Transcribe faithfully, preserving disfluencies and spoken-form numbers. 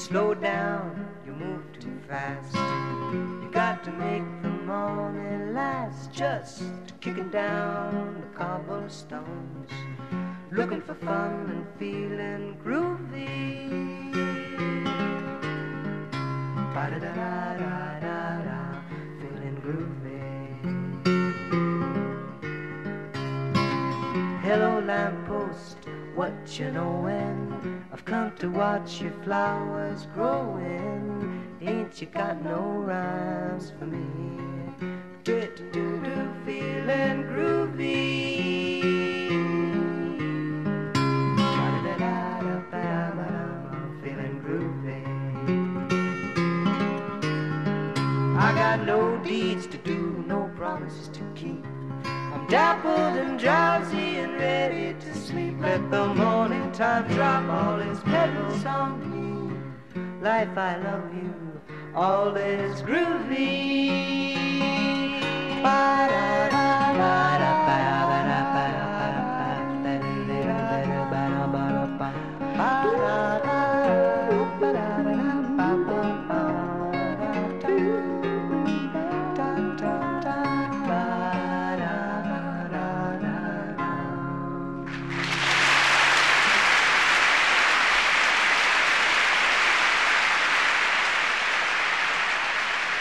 slow down, you move too fast. You got to make the morning last. Just kicking down the cobblestones, looking for fun and feeling groovy. Ba-da-da-da-da-da, feeling groovy. Hello lamppost, what you knowin'? I've come to watch your flowers growing. Ain't you got no rhymes for me? Do-do-do-do, feeling groovy. Ba-da-da-da-da-ba-da-ba-da, feeling groovy. I got no deeds to do, no promises to keep. I'm dappled and drowsy and ready to sleep. Let the morning time drop all its petals on me. Life, I love you, all is groovy. Ba-da-da-da.